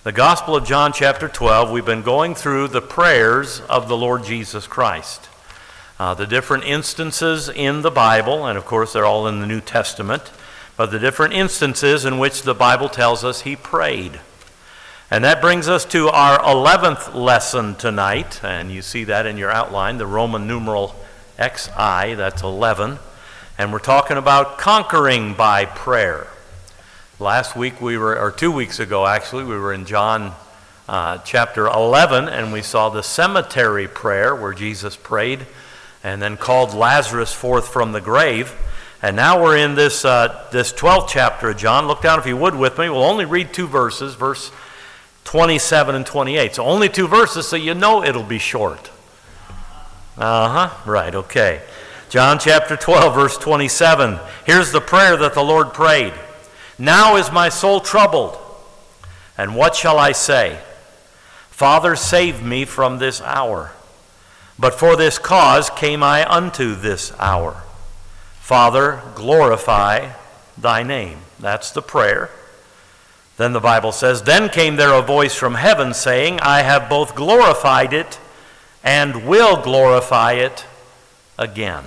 The Gospel of John chapter 12, we've been going through the prayers of the Lord Jesus Christ. The different instances in the Bible, and of course they're all in the New Testament, but the different instances in which the Bible tells us he prayed. And that brings us to our 11th lesson tonight, and you see that in your outline, the Roman numeral XI, that's 11. And we're talking about conquering by prayer. Last week or 2 weeks ago actually, we were in John chapter 11, and we saw the cemetery prayer where Jesus prayed and then called Lazarus forth from the grave. And now we're in this 12th chapter of John. Look down if you would with me. We'll only read 2 verses, verse 27 and 28. So only 2 verses, so you know it'll be short. Right, okay. John chapter 12, verse 27. Here's the prayer that the Lord prayed. Now is my soul troubled, and what shall I say? Father, save me from this hour. But for this cause came I unto this hour. Father, glorify thy name. That's the prayer. Then the Bible says, then came there a voice from heaven saying, I have both glorified it and will glorify it again.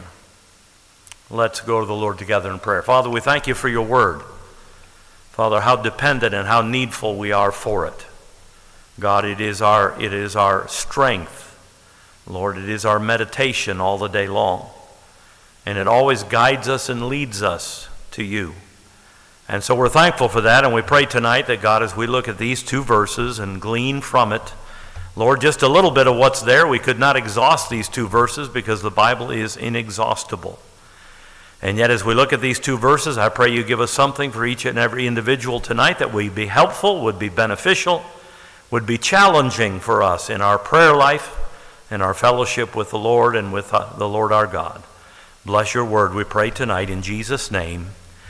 Let's go to the Lord together in prayer. Father, we thank you for your word. Father, how dependent and how needful we are for it. God, it is our strength. Lord, it is our meditation all the day long. And it always guides us and leads us to you. And so we're thankful for that, and we pray tonight that, God, as we look at these 2 verses and glean from it, Lord, just a little bit of what's there. We could not exhaust these 2 verses because the Bible is inexhaustible. And yet as we look at these 2 verses, I pray you give us something for each and every individual tonight that would be helpful, would be beneficial, would be challenging for us in our prayer life, in our fellowship with the Lord and with the Lord our God. Bless your word, we pray tonight in Jesus' name.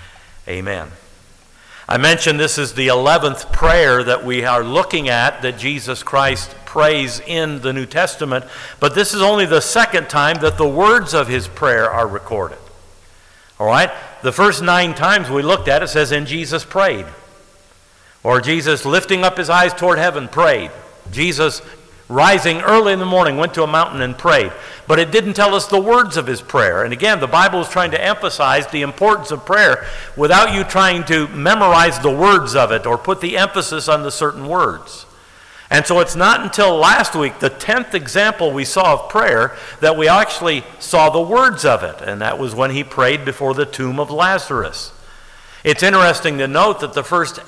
Amen. I mentioned this is the 11th prayer that we are looking at that Jesus Christ prays in the New Testament, but this is only the 2nd time that the words of his prayer are recorded. All right? The first 9 times we looked at it says, and Jesus prayed. Or Jesus lifting up his eyes toward heaven prayed. Jesus rising early in the morning went to a mountain and prayed. But it didn't tell us the words of his prayer. And again, the Bible is trying to emphasize the importance of prayer without you trying to memorize the words of it or put the emphasis on the certain words. And so it's not until last week, the 10th example we saw of prayer, that we actually saw the words of it. And that was when he prayed before the tomb of Lazarus. It's interesting to note that the first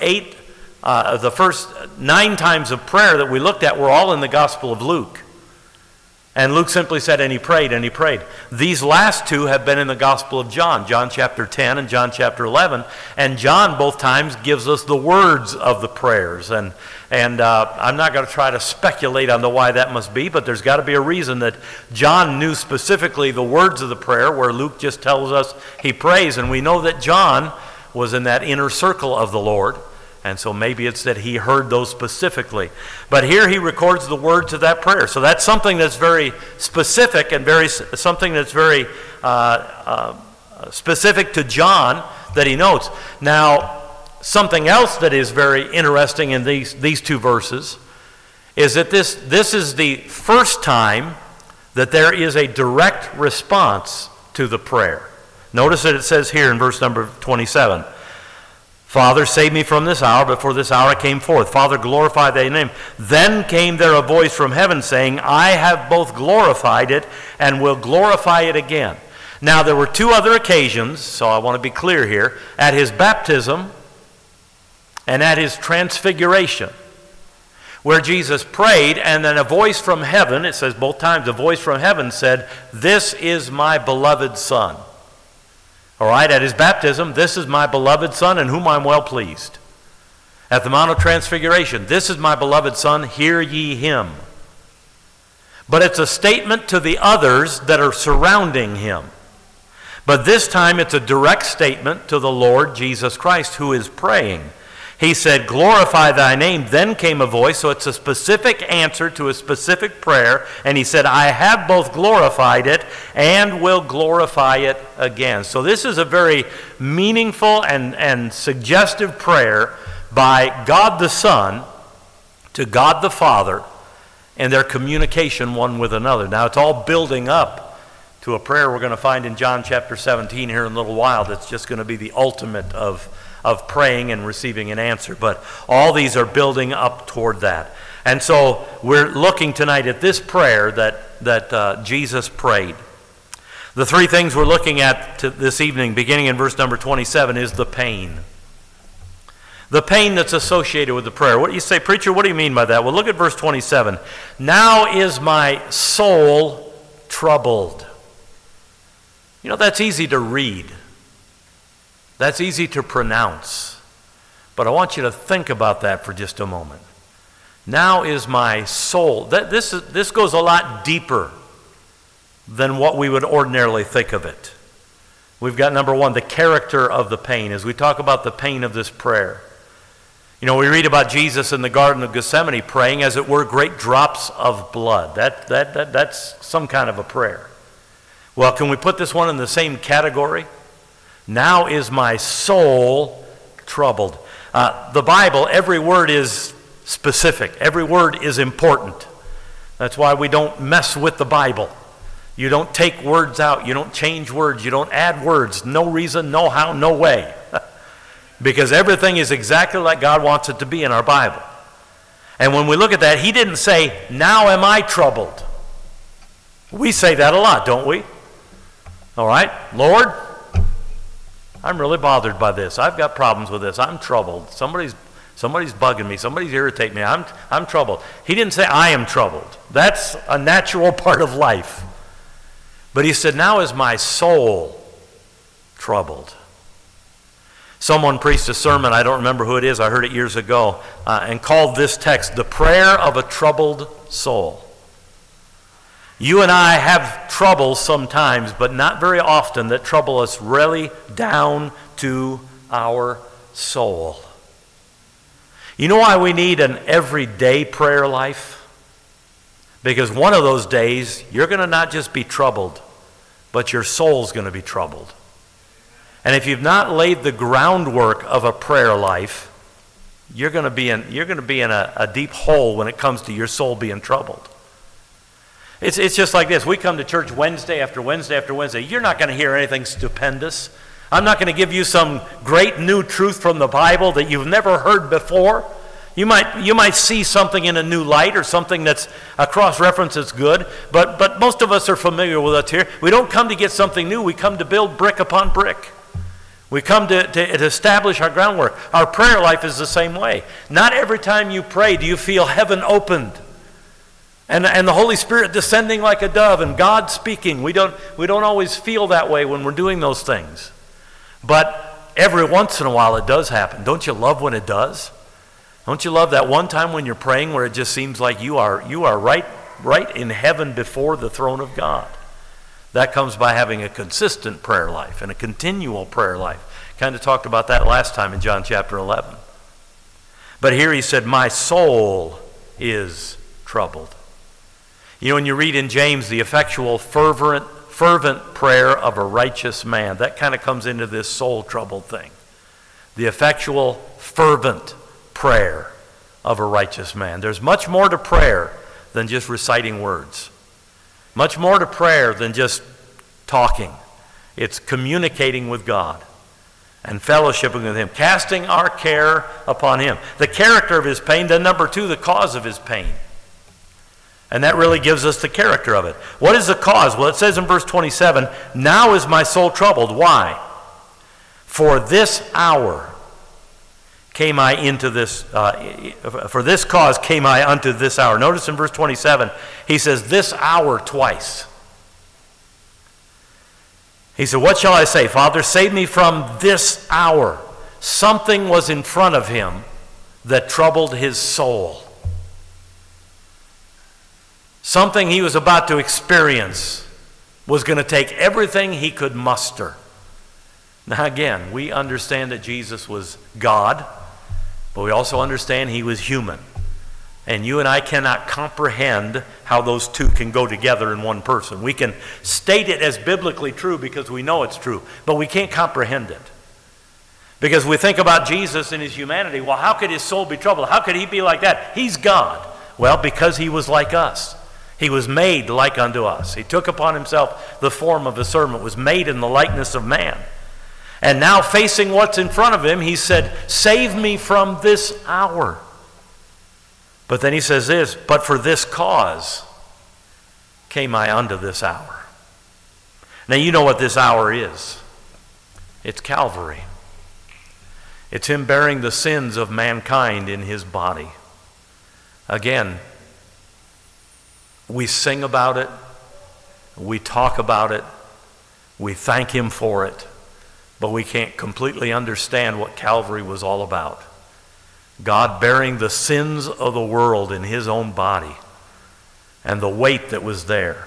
9 times of prayer that we looked at were all in the Gospel of Luke. And Luke simply said, and he prayed, and he prayed. These last 2 have been in the Gospel of John, John chapter 10 and John chapter 11. And John both times gives us the words of the prayers. And I'm not going to try to speculate on why that must be, but there's got to be a reason that John knew specifically the words of the prayer, where Luke just tells us he prays. And we know that John was in that inner circle of the Lord. And so maybe it's that he heard those specifically. But here he records the words of that prayer. So that's something that's very specific and something that's very specific to John that he notes. Now, something else that is very interesting in these 2 verses is that this is the first time that there is a direct response to the prayer. Notice that it says here in verse number 27, Father, save me from this hour, but for this hour I came forth. Father, glorify thy name. Then came there a voice from heaven saying, I have both glorified it and will glorify it again. Now there were 2 other occasions, so I want to be clear here, at his baptism and at his transfiguration, where Jesus prayed, and then a voice from heaven, it says both times, a voice from heaven said, this is my beloved Son. All right, at his baptism, this is my beloved Son in whom I'm well pleased. At the Mount of Transfiguration, this is my beloved Son, hear ye him. But it's a statement to the others that are surrounding him. But this time it's a direct statement to the Lord Jesus Christ who is praying. He said, glorify thy name. Then came a voice, so it's a specific answer to a specific prayer. And he said, I have both glorified it and will glorify it again. So this is a very meaningful and suggestive prayer by God the Son to God the Father and their communication one with another. Now, it's all building up to a prayer we're going to find in John chapter 17 here in a little while that's just going to be the ultimate of praying and receiving an answer. But all these are building up toward that. And so we're looking tonight at this prayer that Jesus prayed. The three things we're looking at this evening, beginning in verse number 27, is the pain. The pain that's associated with the prayer. What do you say, preacher? What do you mean by that? Well, look at verse 27. Now is my soul troubled. You know, that's easy to read. That's easy to pronounce. But I want you to think about that for just a moment. Now is my soul. This goes a lot deeper than what we would ordinarily think of it. We've got number one, the character of the pain. As we talk about the pain of this prayer. You know, we read about Jesus in the Garden of Gethsemane praying, as it were, great drops of blood. That's some kind of a prayer. Well, can we put this one in the same category? Now is my soul troubled. The Bible, every word is specific. Every word is important. That's why we don't mess with the Bible. You don't take words out. You don't change words. You don't add words. No reason, no how, no way. Because everything is exactly like God wants it to be in our Bible. And when we look at that, he didn't say, now am I troubled. We say that a lot, don't we? All right, Lord, I'm really bothered by this. I've got problems with this. I'm troubled. Somebody's bugging me. Somebody's irritating me. I'm troubled. He didn't say, I am troubled. That's a natural part of life. But he said, now is my soul troubled. Someone preached a sermon, I don't remember who it is, I heard it years ago, and called this text, The Prayer of a Troubled Soul. You and I have troubles sometimes, but not very often, that trouble us really down to our soul. You know why we need an everyday prayer life? Because one of those days, you're going to not just be troubled, but your soul's going to be troubled. And if you've not laid the groundwork of a prayer life, you're going to be in a deep hole when it comes to your soul being troubled. It's just like this. We come to church Wednesday after Wednesday after Wednesday. You're not going to hear anything stupendous. I'm not going to give you some great new truth from the Bible that you've never heard before. You might see something in a new light or something that's a cross-reference that's good, but most of us are familiar with it here. We don't come to get something new. We come to build brick upon brick. We come to establish our groundwork. Our prayer life is the same way. Not every time you pray do you feel heaven opened and the Holy Spirit descending like a dove and God speaking. We don't always feel that way when we're doing those things. But every once in a while it does happen. Don't you love when it does? Don't you love that one time when you're praying where it just seems like you are right in heaven before the throne of God? That comes by having a consistent prayer life and a continual prayer life. Kind of talked about that last time in John chapter 11. But here he said, my soul is troubled. You know, when you read in James, the effectual, fervent prayer of a righteous man, that kind of comes into this soul troubled thing. The effectual, fervent prayer of a righteous man. There's much more to prayer than just reciting words. Much more to prayer than just talking. It's communicating with God and fellowshipping with him, casting our care upon him. The character of his pain, then number two, the cause of his pain. And that really gives us the character of it. What is the cause? Well, it says in verse 27, now is my soul troubled. Why? For this hour came I into this, for this cause came I unto this hour. Notice in verse 27, he says this hour twice. He said, what shall I say? Father, save me from this hour. Something was in front of him that troubled his soul. Something he was about to experience was going to take everything he could muster. Now again, we understand that Jesus was God, but we also understand he was human. And you and I cannot comprehend how those two can go together in one person. We can state it as biblically true because we know it's true, but we can't comprehend it. Because we think about Jesus and his humanity. Well, how could his soul be troubled? How could he be like that? He's God. Well, because he was like us. He was made like unto us. He took upon himself the form of a servant, was made in the likeness of man. And now facing what's in front of him, he said, save me from this hour. But then he says this, but for this cause came I unto this hour. Now you know what this hour is. It's Calvary. It's him bearing the sins of mankind in his body. Again, we sing about it, we talk about it, we thank him for it, but we can't completely understand what Calvary was all about. God bearing the sins of the world in his own body, and the weight that was there,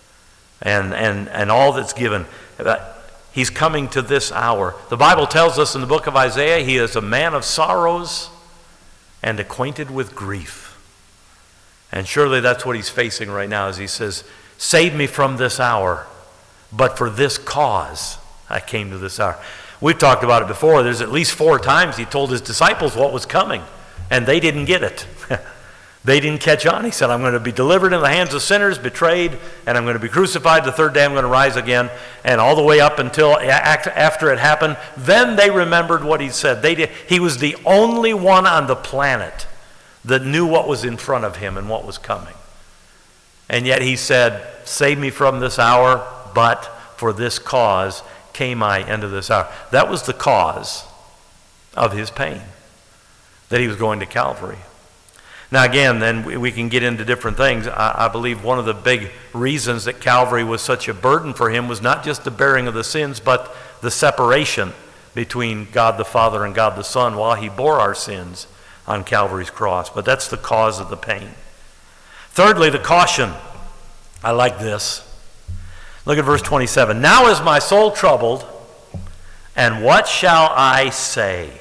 and all that's given. He's coming to this hour. The Bible tells us in the book of Isaiah, he is a man of sorrows and acquainted with grief. And surely that's what he's facing right now as he says, save me from this hour, but for this cause I came to this hour. We've talked about it before. There's at least 4 times he told his disciples what was coming, and they didn't get it. They didn't catch on. He said, I'm going to be delivered in the hands of sinners, betrayed, and I'm going to be crucified. The 3rd day I'm going to rise again. And all the way up until after it happened, then they remembered what he said. He was the only one on the planet that knew what was in front of him and what was coming. And yet he said, save me from this hour, but for this cause came I into this hour. That was the cause of his pain, that he was going to Calvary. Now again, then we can get into different things. I believe one of the big reasons that Calvary was such a burden for him was not just the bearing of the sins, but the separation between God the Father and God the Son while he bore our sins on Calvary's cross. But that's the cause of the pain. Thirdly, the caution. I like this. Look at verse 27. Now is my soul troubled, and what shall I say?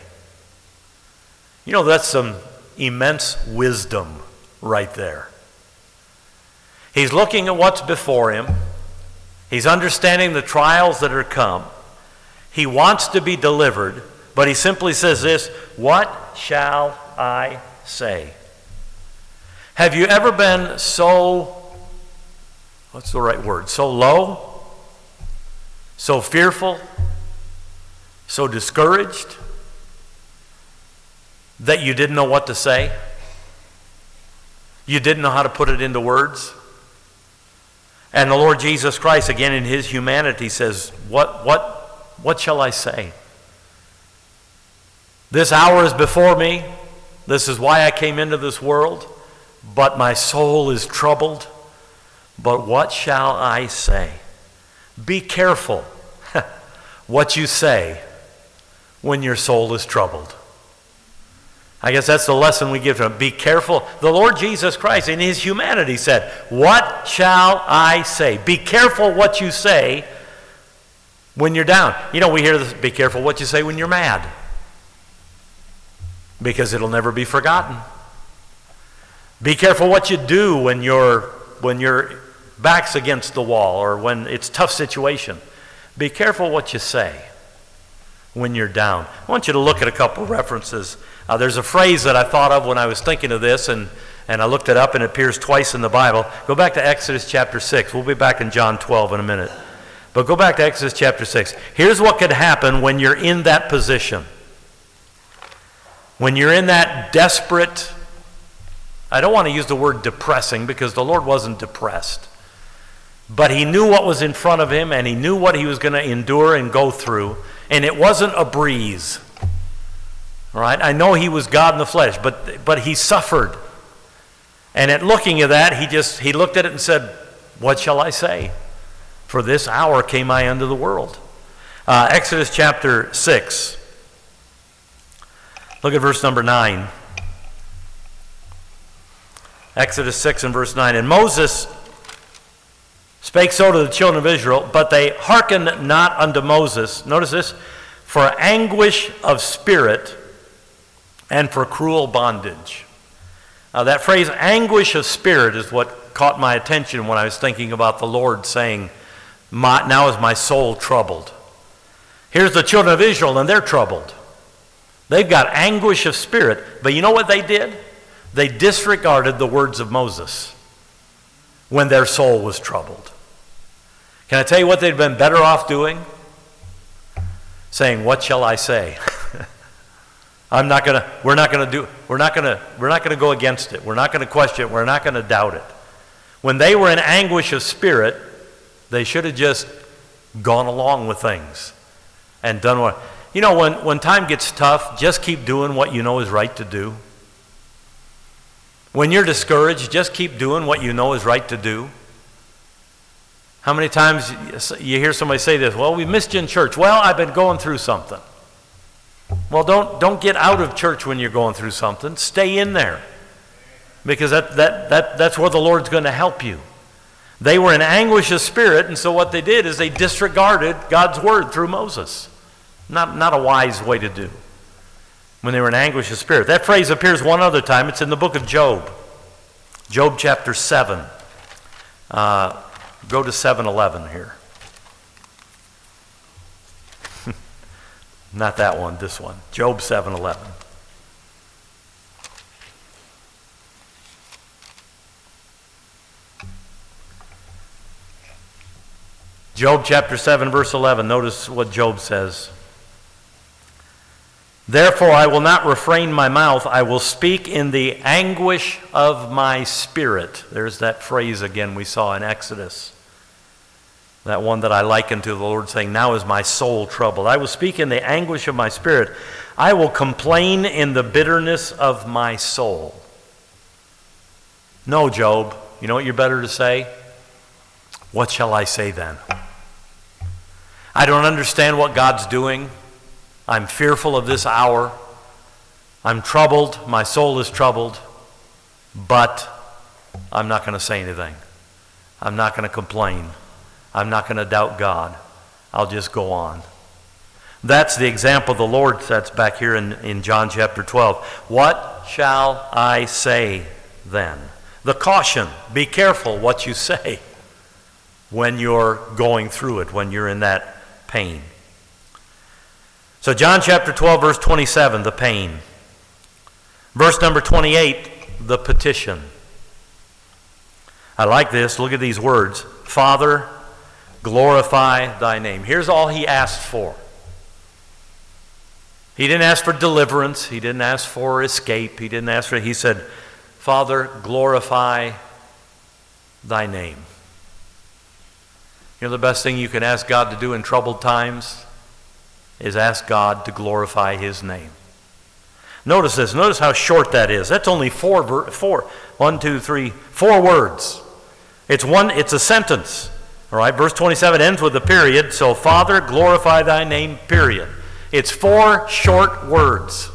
You know, that's some immense wisdom right there. He's looking at what's before him. He's understanding the trials that are come. He wants to be delivered, but he simply says this, what shall I say? Have you ever been so, what's the right word, so low, so fearful, so discouraged, that you didn't know what to say? You didn't know how to put it into words? And the Lord Jesus Christ, again in his humanity, says, what shall I say? This hour is before me. This is why I came into this world. But my soul is troubled. But what shall I say? Be careful what you say when your soul is troubled. I guess that's the lesson we give to him. Be careful. The Lord Jesus Christ in his humanity said, what shall I say? Be careful what you say when you're down. You know, we hear this, be careful what you say when you're mad, because it'll never be forgotten. Be careful what you do when your back's against the wall or when it's a tough situation. Be careful what you say when you're down. I want you to look at a couple of references. There's a phrase that I thought of when I was thinking of this, and I looked it up, and it appears twice in the Bible. Go back to Exodus chapter 6. We'll be back in John 12 in a minute. But go back to Exodus chapter 6. Here's what could happen when you're in that position. When you're in that desperate, I don't want to use the word depressing, because the Lord wasn't depressed. But he knew what was in front of him, and he knew what he was going to endure and go through, and it wasn't a breeze. All right? I know he was God in the flesh, but he suffered. And at looking at that, he looked at it and said, what shall I say? For this hour came I unto the world. Exodus chapter 6. Look at verse number 9. Exodus 6 and verse 9. And Moses spake so to the children of Israel, but they hearkened not unto Moses. Notice this. For anguish of spirit and for cruel bondage. That phrase, anguish of spirit, is what caught my attention when I was thinking about the Lord saying, now is my soul troubled. Here's the children of Israel, and they're troubled. They've got anguish of spirit. But you know what they did? They disregarded the words of Moses when their soul was troubled. Can I tell you what they'd been better off doing? Saying, "What shall I say?" we're not going to go against it. We're not going to question it. We're not going to doubt it. When they were in anguish of spirit, they should have just gone along with things and done what. You know, when time gets tough, just keep doing what you know is right to do. When you're discouraged, just keep doing what you know is right to do. How many times you hear somebody say this? "Well, we missed you in church." "Well, I've been going through something." Well, don't get out of church when you're going through something. Stay in there, because that's where the Lord's going to help you. They were in anguish of spirit, and so what they did is they disregarded God's word through Moses. Not a wise way to do. When they were in anguish of spirit. That phrase appears one other time. It's in the book of Job. Job chapter 7. Go to 7:11 here. Not that one, this one. Job 7:11. Job chapter 7, verse 11. Notice what Job says. "Therefore I will not refrain my mouth. I will speak in the anguish of my spirit." There's that phrase again we saw in Exodus. That one that I liken to the Lord saying, "Now is my soul troubled. I will speak in the anguish of my spirit. I will complain in the bitterness of my soul." No, Job. You know what you're better to say? "What shall I say then? I don't understand what God's doing. I'm fearful of this hour. I'm troubled. My soul is troubled. But I'm not going to say anything. I'm not going to complain. I'm not going to doubt God. I'll just go on." That's the example the Lord sets back here in John chapter 12. What shall I say then? The caution, be careful what you say when you're going through it, when you're in that pain. So John chapter 12, verse 27, the pain. Verse number 28, the petition. I like this. Look at these words. "Father, glorify thy name." Here's all he asked for. He didn't ask for deliverance. He didn't ask for escape. He said, "Father, glorify thy name." You know the best thing you can ask God to do in troubled times is ask God to glorify his name. Notice this. Notice how short that is. That's only four words. It's a sentence. All right, verse 27 ends with a period. So, "Father, glorify thy name," period. It's 4 short words.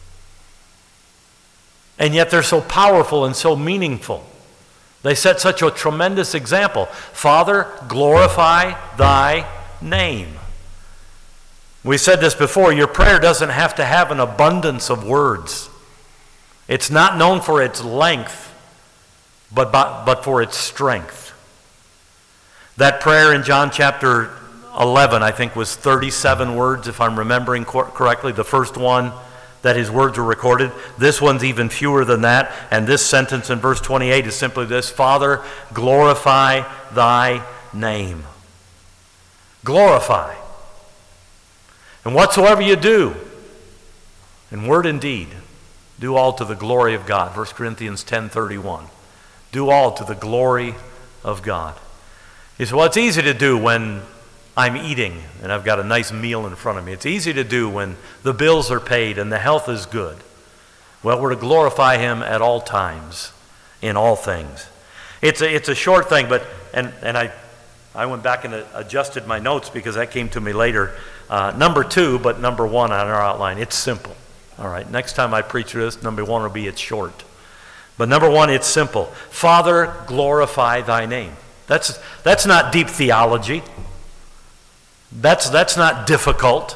And yet they're so powerful and so meaningful. They set such a tremendous example. "Father, glorify thy name." We said this before, your prayer doesn't have to have an abundance of words. It's not known for its length, but for its strength. That prayer in John chapter 11, I think, was 37 words, if I'm remembering correctly. The first one that his words were recorded. This one's even fewer than that. And this sentence in verse 28 is simply this: "Father, glorify thy name." Glorify. "And whatsoever you do, in word and deed, do all to the glory of God." 1 Corinthians 10:31. Do all to the glory of God. He said, "Well, it's easy to do when I'm eating and I've got a nice meal in front of me. It's easy to do when the bills are paid and the health is good." Well, we're to glorify him at all times, in all things. It's a short thing, but I went back and adjusted my notes because that came to me later. Number 2, but number 1 on our outline. It's simple. All right, next time I preach this, number 1 will be it's short. But number 1, it's simple. Father, glorify thy name. That's not deep theology. That's not difficult.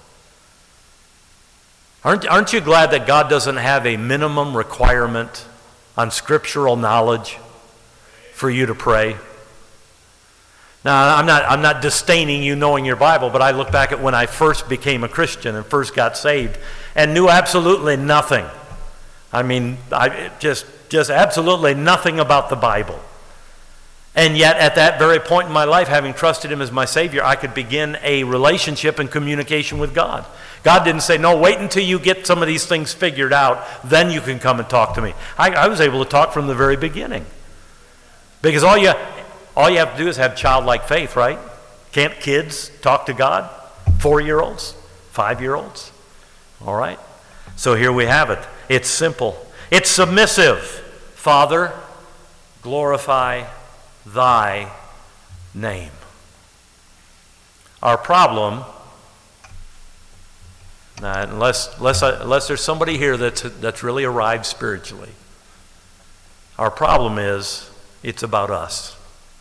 Aren't you glad that God doesn't have a minimum requirement on scriptural knowledge for you to pray? Now, I'm not disdaining you knowing your Bible, but I look back at when I first became a Christian and first got saved and knew absolutely nothing. I mean, just absolutely nothing about the Bible. And yet, at that very point in my life, having trusted Him as my Savior, I could begin a relationship and communication with God. God didn't say, no, wait until you get some of these things figured out, then you can come and talk to me. I was able to talk from the very beginning. Because all you have to do is have childlike faith, right? Can't kids talk to God? 4-year-olds? 5-year-olds? All right. So here we have it. It's simple. It's submissive. Father, glorify thy name. Our problem, unless there's somebody here that's really arrived spiritually, our problem is it's about us.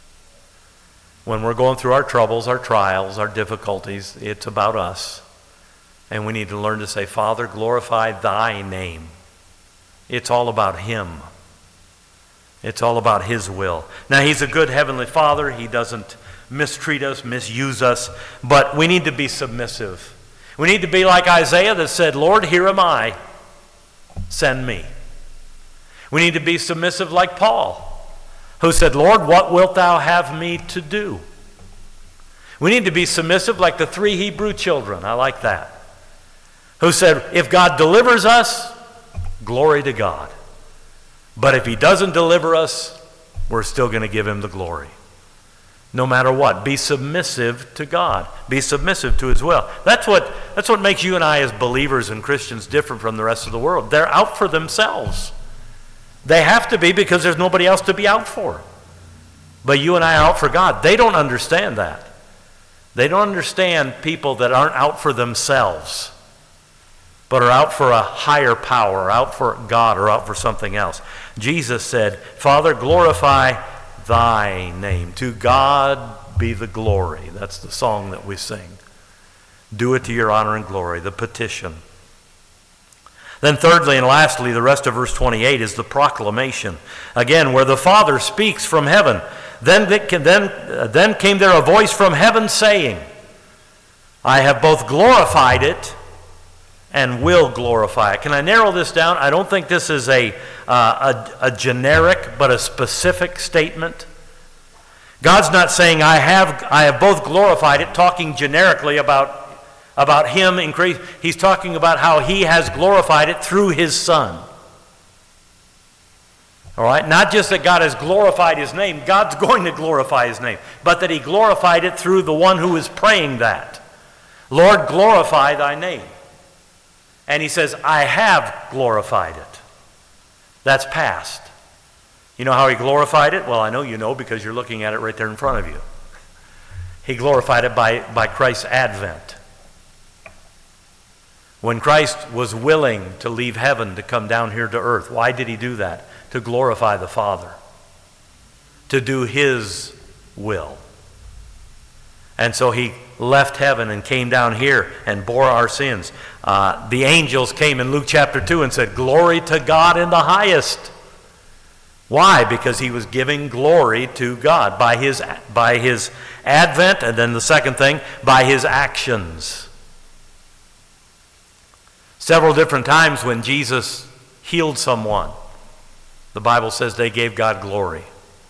When we're going through our troubles, our trials, our difficulties, it's about us. And we need to learn to say, Father, glorify thy name. It's all about Him. It's all about His will. Now, He's a good Heavenly Father. He doesn't mistreat us, misuse us, but we need to be submissive. We need to be like Isaiah that said, Lord, here am I. Send me. We need to be submissive like Paul, who said, Lord, what wilt thou have me to do? We need to be submissive like the 3 Hebrew children. I like that. Who said, if God delivers us, glory to God. But if He doesn't deliver us, we're still going to give Him the glory. No matter what. Be submissive to God. Be submissive to His will. That's what makes you and I as believers and Christians different from the rest of the world. They're out for themselves. They have to be because there's nobody else to be out for. But you and I are out for God. They don't understand that. They don't understand people that aren't out for themselves, but are out for a higher power, or out for God, or out for something else. Jesus said, Father, glorify thy name. To God be the glory. That's the song that we sing. Do it to your honor and glory, the petition. Then thirdly and lastly, the rest of verse 28 is the proclamation. Again, where the Father speaks from heaven. Then came there a voice from heaven saying, I have both glorified it and will glorify it. Can I narrow this down? I don't think this is a generic but a specific statement. God's not saying I have both glorified it, talking generically about Him in grace. He's talking about how He has glorified it through His Son. All right? Not just that God has glorified His name. God's going to glorify His name. But that He glorified it through the one who is praying that. Lord, glorify thy name. And He says, I have glorified it. That's past. You know how He glorified it? Well, I know you know because you're looking at it right there in front of you. He glorified it by Christ's advent. When Christ was willing to leave heaven to come down here to earth, why did He do that? To glorify the Father. To do His will. And so He left heaven and came down here and bore our sins. The angels came in Luke chapter 2 and said, glory to God in the highest. Why? Because He was giving glory to God by His advent, and then the second thing, by His actions. Several different times when Jesus healed someone, the Bible says they gave God glory.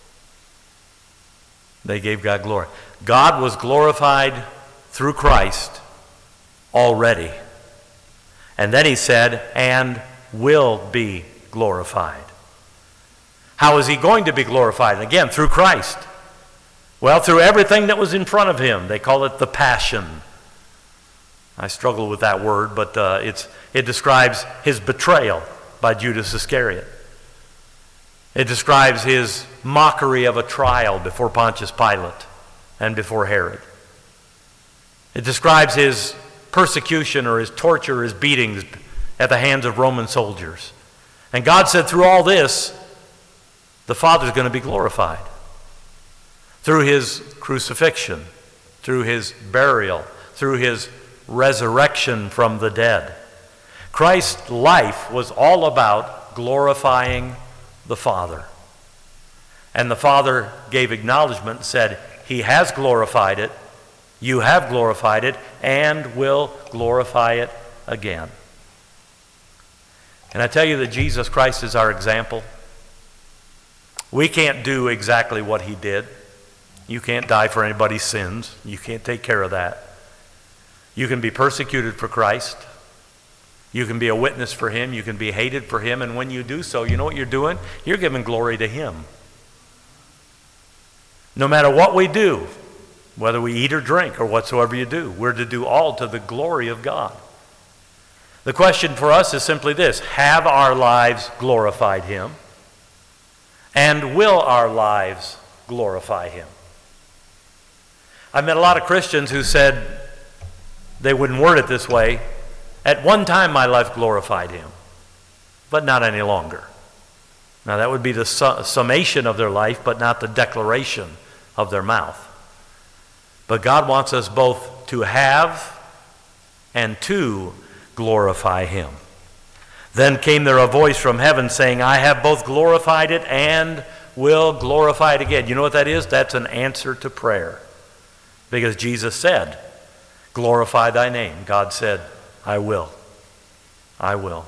They gave God glory. God was glorified through Christ already. And then He said, and will be glorified. How is He going to be glorified? And again, through Christ. Well, through everything that was in front of Him. They call it the passion. I struggle with that word, but it describes His betrayal by Judas Iscariot. It describes His mockery of a trial before Pontius Pilate and before Herod. It describes His persecution or His torture or His beatings at the hands of Roman soldiers. And God said through all this, the Father's going to be glorified. Through His crucifixion, through His burial, through His resurrection from the dead. Christ's life was all about glorifying the Father. And the Father gave acknowledgement and said, He has glorified it, you have glorified it, and will glorify it again. And I tell you that Jesus Christ is our example. We can't do exactly what he did. You can't die for anybody's sins. You can't take care of that. You can be persecuted for Christ. You can be a witness for him. You can be hated for him. And when you do so, you know what you're doing? You're giving glory to him. No matter what we do, whether we eat or drink or whatsoever you do, we're to do all to the glory of God. The question for us is simply this: have our lives glorified him? And will our lives glorify him? I've met a lot of Christians who said, they wouldn't word it this way, at one time my life glorified him, but not any longer. Now that would be the summation of their life, but not the declaration of their mouth. But God wants us both to have and to glorify him. Then came there a voice from heaven saying, I have both glorified it and will glorify it again. You know what that is? That's an answer to prayer. Because Jesus said, glorify thy name. God said, I will. I will.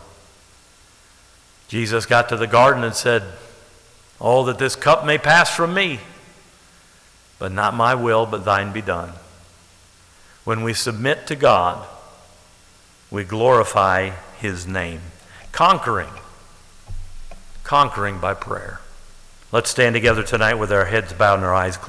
Jesus got to the garden and said, oh, that this cup may pass from me, but not my will, but thine be done. When we submit to God, we glorify his name. Conquering by prayer. Let's stand together tonight with our heads bowed and our eyes closed.